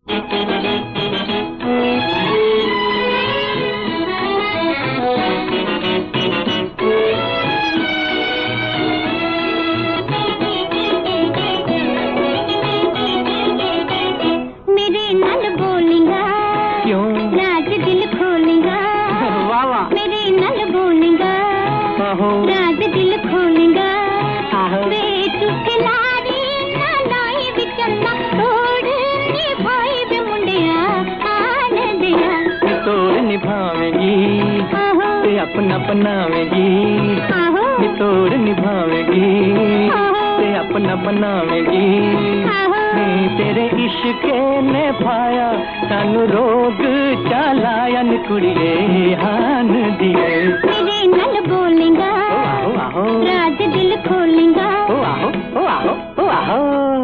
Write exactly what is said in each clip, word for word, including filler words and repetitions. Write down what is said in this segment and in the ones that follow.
राज दिल खोलेगा वे चुकलारी ना लाई बिचन्ना तोड़ निभाई बे मुंडिया आन दिया तोड़ निभावेगी ते अपना बनावेगी तोड़ निभावेगी ते अपना बनावेगी तेरे इश्क ने पाया सानू रोग चलाया न कुड़िए हान दिए मेरे नल बोलेगा राज दिल खोलेगा ओ आहो ओ आहो ओ आहो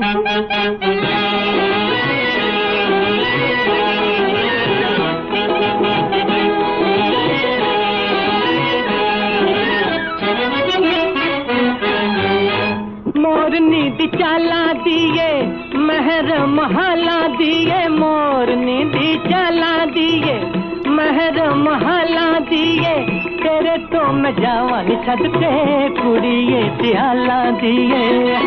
मोरनी दी चाला दिए महर महला दिए मोरनी दी चाला दिए महर महला दिए तेरे तो मैं जावानी सदके कुड़िए सियाला दिए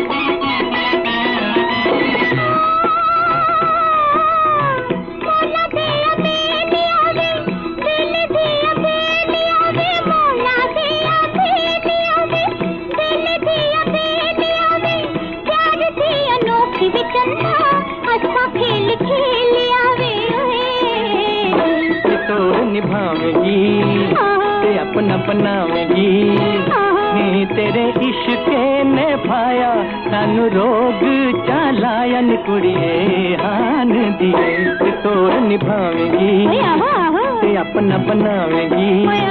निभावेगी ते अपना बनावेगी तेरे इश्क ने पाया सानू रोग चलाया न कुड़िए हान दिए तोड़ निभावेगी ते अपना बनावेगी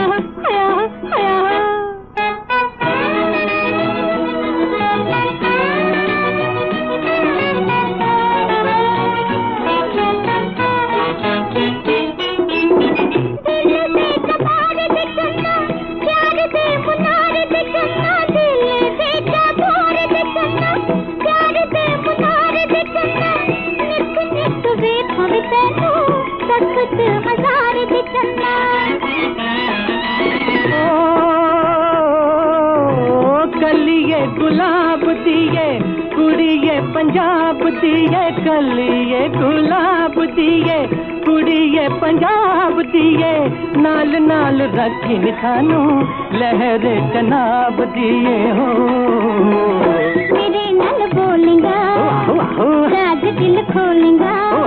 कलिए गुलाब दिए कुड़िए पंजाब दिए कलिए गुलाब दिए कुड़िए पंजाब दिए नाल नाल रखी सानू लहर जनाब दिए हो मेरे नाल बोलेगा राज दिल खोलेगा